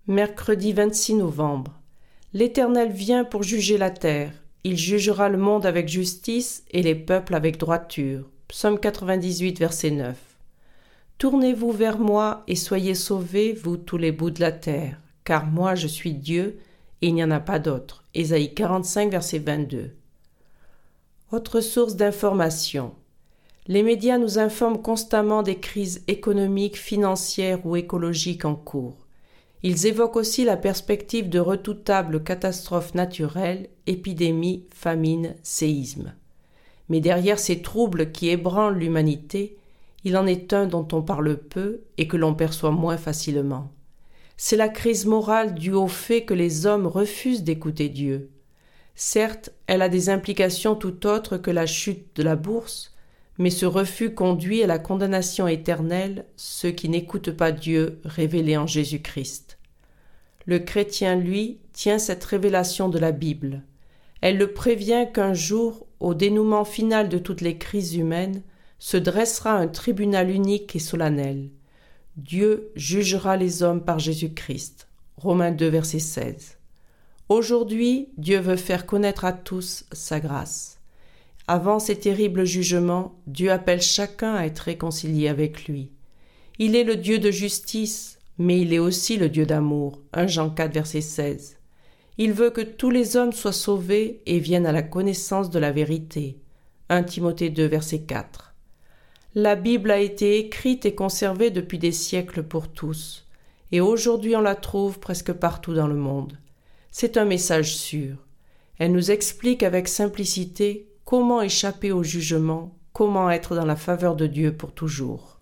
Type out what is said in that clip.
Mercredi 26 novembre. L'Éternel vient pour juger la terre. Il jugera le monde avec justice et les peuples avec droiture. Psaume 98, verset 9. Tournez-vous vers moi et soyez sauvés, vous tous les bouts de la terre, car moi je suis Dieu et il n'y en a pas d'autre. Ésaïe 45, verset 22. Autre source d'information. Les médias nous informent constamment des crises économiques, financières ou écologiques en cours. Ils évoquent aussi la perspective de redoutables catastrophes naturelles, épidémies, famines, séismes. Mais derrière ces troubles qui ébranlent l'humanité, il en est un dont on parle peu et que l'on perçoit moins facilement. C'est la crise morale due au fait que les hommes refusent d'écouter Dieu. Certes, elle a des implications tout autres que la chute de la bourse, mais ce refus conduit à la condamnation éternelle ceux qui n'écoutent pas Dieu révélé en Jésus-Christ. Le chrétien, lui, tient cette révélation de la Bible. Elle le prévient qu'un jour, au dénouement final de toutes les crises humaines, se dressera un tribunal unique et solennel. Dieu jugera les hommes par Jésus-Christ. Romains 2, verset 16. Aujourd'hui, Dieu veut faire connaître à tous sa grâce. Avant ces terribles jugements, Dieu appelle chacun à être réconcilié avec lui. Il est le Dieu de justice, mais il est aussi le Dieu d'amour. 1 Jean 4, verset 16. Il veut que tous les hommes soient sauvés et viennent à la connaissance de la vérité. 1 Timothée 2, verset 4. La Bible a été écrite et conservée depuis des siècles pour tous, et aujourd'hui on la trouve presque partout dans le monde. C'est un message sûr. Elle nous explique avec simplicité comment échapper au jugement, comment être dans la faveur de Dieu pour toujours.